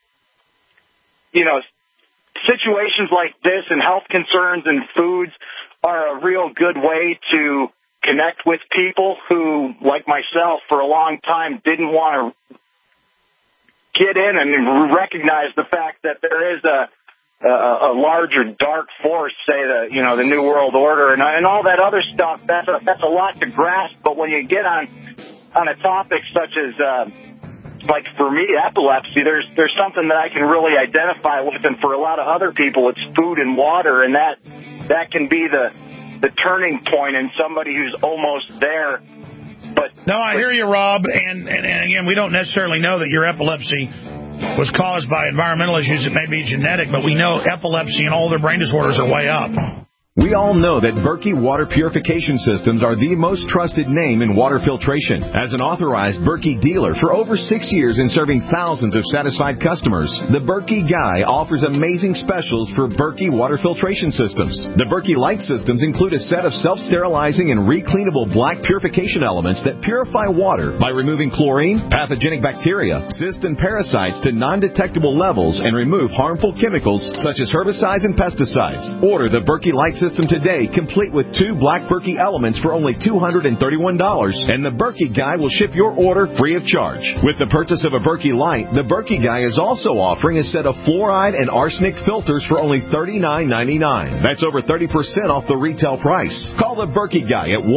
situations like this and health concerns and foods are a real good way to connect with people who, like myself, for a long time didn't want to get in and recognize the fact that there is a larger dark force, say the New World Order and all that other stuff. That's a lot to grasp. But when you get on a topic such as like for me, epilepsy, there's something that I can really identify with, and for a lot of other people, it's food and water, and that can be the turning point in somebody who's almost there. No, I hear you, Rob, and again, we don't necessarily know that your epilepsy was caused by environmental issues. It may be genetic, but we know epilepsy and all their brain disorders are way up. We all know that Berkey Water Purification Systems are the most trusted name in water filtration. As an authorized Berkey dealer for over 6 years and serving thousands of satisfied customers, the Berkey Guy offers amazing specials for Berkey Water Filtration Systems. The Berkey Light systems include a set of self-sterilizing and recleanable black purification elements that purify water by removing chlorine, pathogenic bacteria, cysts, and parasites to non-detectable levels and remove harmful chemicals such as herbicides and pesticides. Order the Berkey Light system today, complete with 2 black Berkey elements for only $231, and the Berkey Guy will ship your order free of charge. With the purchase of a Berkey Light, the Berkey Guy is also offering a set of fluoride and arsenic filters for only $39.99. That's over 30% off the retail price. Call the Berkey Guy at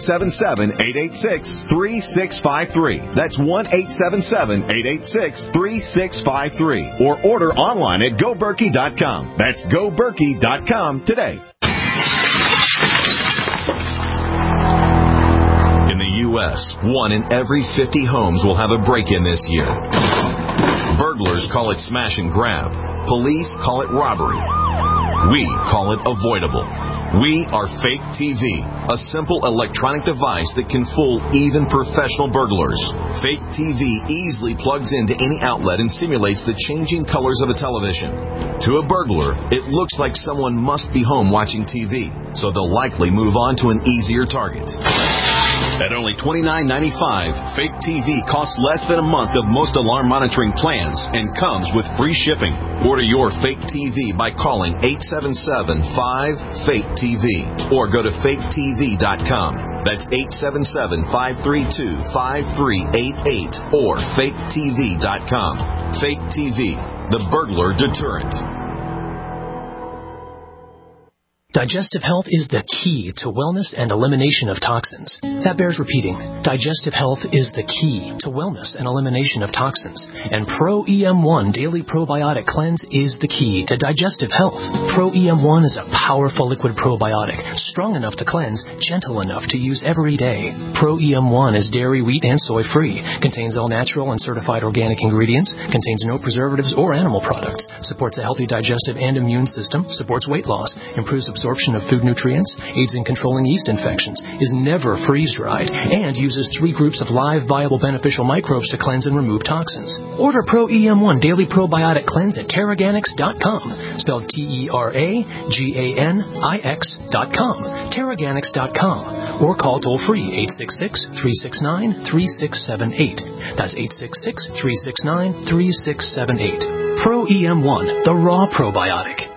1-877-886-3653. That's 1-877-886-3653. Or order online at GoBerkey.com. That's GoBerkey.com today. In the U.S., 1 in every 50 homes will have a break-in this year. Burglars call it smash and grab. Police call it robbery. We call it avoidable. We are Fake TV, a simple electronic device that can fool even professional burglars. Fake TV easily plugs into any outlet and simulates the changing colors of a television. To a burglar, it looks like someone must be home watching TV, so they'll likely move on to an easier target. At only $29.95, Fake TV costs less than a month of most alarm monitoring plans and comes with free shipping. Order your Fake TV by calling 877-5-FAKE-TV or go to faketv.com. That's 877-532-5388 or faketv.com. Fake TV, the burglar deterrent. Digestive health is the key to wellness and elimination of toxins. That bears repeating. Digestive health is the key to wellness and elimination of toxins. And Pro EM1 Daily Probiotic Cleanse is the key to digestive health. Pro EM1 is a powerful liquid probiotic, strong enough to cleanse, gentle enough to use every day. Pro EM1 is dairy, wheat, and soy-free, contains all natural and certified organic ingredients, contains no preservatives or animal products, supports a healthy digestive and immune system, supports weight loss, improves absorption of food nutrients, aids in controlling yeast infections, is never freeze-dried, and uses 3 groups of live, viable, beneficial microbes to cleanse and remove toxins. Order Pro EM1 Daily Probiotic Cleanse at Terraganics.com, spelled TerraGanix.com, Terraganics.com, or call toll-free 866-369-3678. That's 866-369-3678. Pro EM1, the raw probiotic.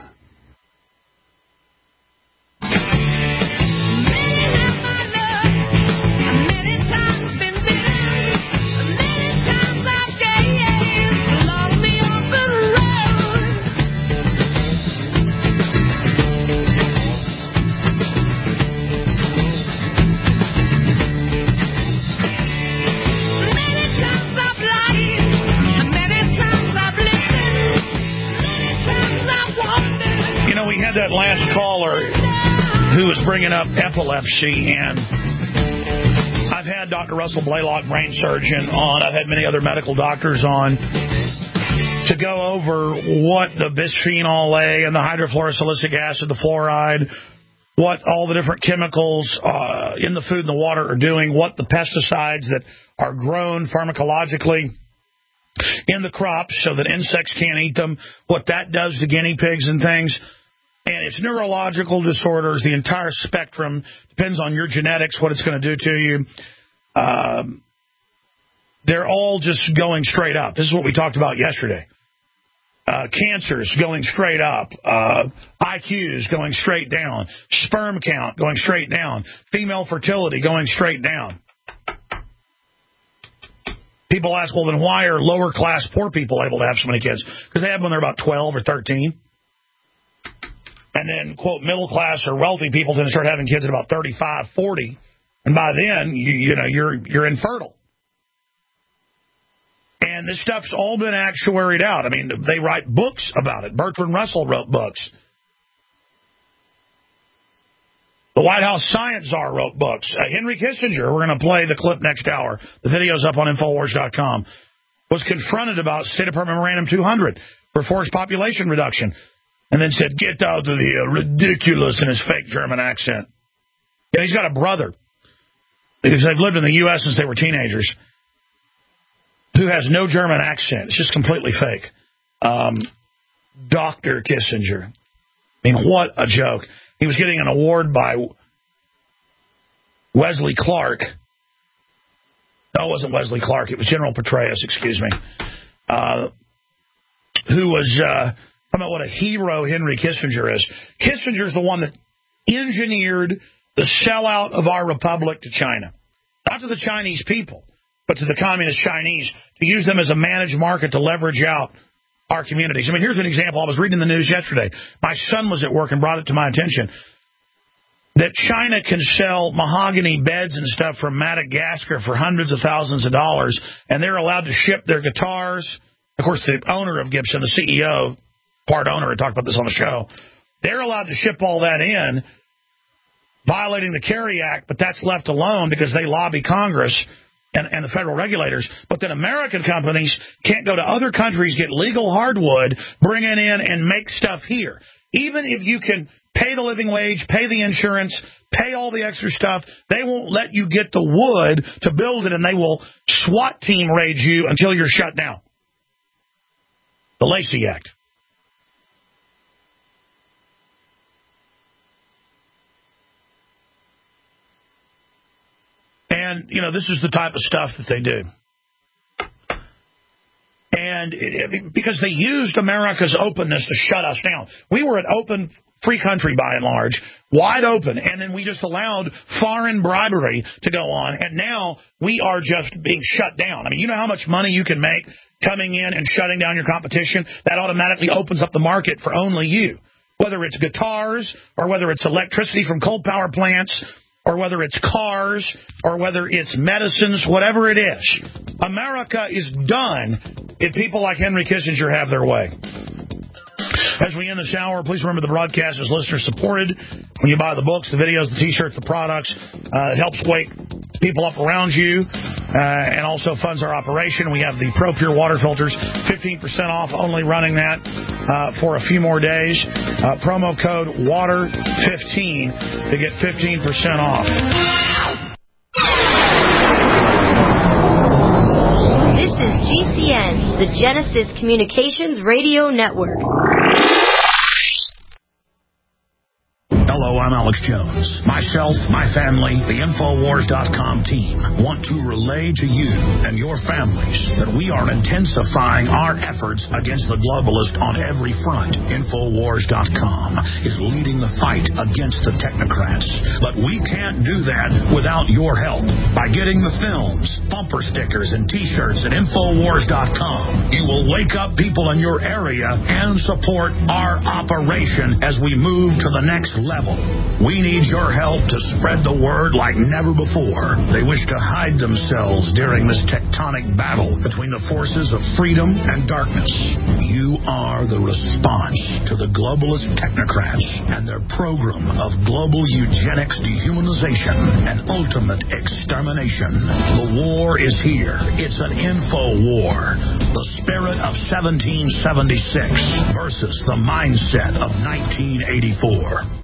That last caller who was bringing up epilepsy, and I I've had Dr. Russell Blaylock, brain surgeon, on. I've had many other medical doctors on to go over what the bisphenol A and the hydrofluorosilicic acid, the fluoride, what all the different chemicals in the food and the water are doing, what the pesticides that are grown pharmacologically in the crops so that insects can't eat them, what that does to guinea pigs and things. And it's neurological disorders, the entire spectrum, depends on your genetics, what it's going to do to you. They're all just going straight up. This is what we talked about yesterday. Cancers going straight up. IQs going straight down. Sperm count going straight down. Female fertility going straight down. People ask, well, then why are lower-class poor people able to have so many kids? Because they have them when they're about 12 or 13. And then, quote, middle-class or wealthy people tend to start having kids at about 35, 40. And by then, you're infertile. And this stuff's all been actuaried out. I mean, they write books about it. Bertrand Russell wrote books. The White House science czar wrote books. Henry Kissinger, we're going to play the clip next hour. The video's up on Infowars.com. Was confronted about State Department Memorandum 200 for forced population reduction. And then said, get out of here, ridiculous, in his fake German accent. Yeah, he's got a brother, because they've lived in the U.S. since they were teenagers, who has no German accent. It's just completely fake. Dr. Kissinger. I mean, what a joke. He was getting an award by Wesley Clark. No, it wasn't Wesley Clark. It was General Petraeus, excuse me, who was... about what a hero Henry Kissinger is. Kissinger's the one that engineered the sellout of our republic to China. Not to the Chinese people, but to the communist Chinese, to use them as a managed market to leverage out our communities. I mean, here's an example. I was reading the news yesterday. My son was at work and brought it to my attention that China can sell mahogany beds and stuff from Madagascar for hundreds of thousands of dollars, and they're allowed to ship their guitars. Of course, the owner of Gibson, the CEO, part owner, I talked about this on the show, they're allowed to ship all that in, violating the Carry Act, but that's left alone because they lobby Congress and the federal regulators. But then American companies can't go to other countries, get legal hardwood, bring it in, and make stuff here. Even if you can pay the living wage, pay the insurance, pay all the extra stuff, they won't let you get the wood to build it, and they will SWAT team raid you until you're shut down. The Lacey Act. And, this is the type of stuff that they do. And because they used America's openness to shut us down. We were an open, free country by and large, wide open, and then we just allowed foreign bribery to go on, and now we are just being shut down. I mean, you know how much money you can make coming in and shutting down your competition? That automatically opens up the market for only you. Whether it's guitars, or whether it's electricity from coal power plants, or whether it's cars, or whether it's medicines, whatever it is. America is done if people like Henry Kissinger have their way. As we end this hour, please remember the broadcast is listener-supported. When you buy the books, the videos, the T-shirts, the products, it helps wake people up around you and also funds our operation. We have the Pro Pure water filters, 15% off, only running that for a few more days. Promo code WATER15 to get 15% off. This is GCN, the Genesis Communications Radio Network. Hello, I'm Alex Jones. Myself, my family, the Infowars.com team want to relay to you and your families that we are intensifying our efforts against the globalist on every front. Infowars.com is leading the fight against the technocrats. But we can't do that without your help. By getting the films, bumper stickers, and T-shirts at Infowars.com, you will wake up people in your area and support our operation as we move to the next level devil. We need your help to spread the word like never before. They wish to hide themselves during this tectonic battle between the forces of freedom and darkness. You are the response to the globalist technocrats and their program of global eugenics, dehumanization, and ultimate extermination. The war is here. It's an info war. The spirit of 1776 versus the mindset of 1984.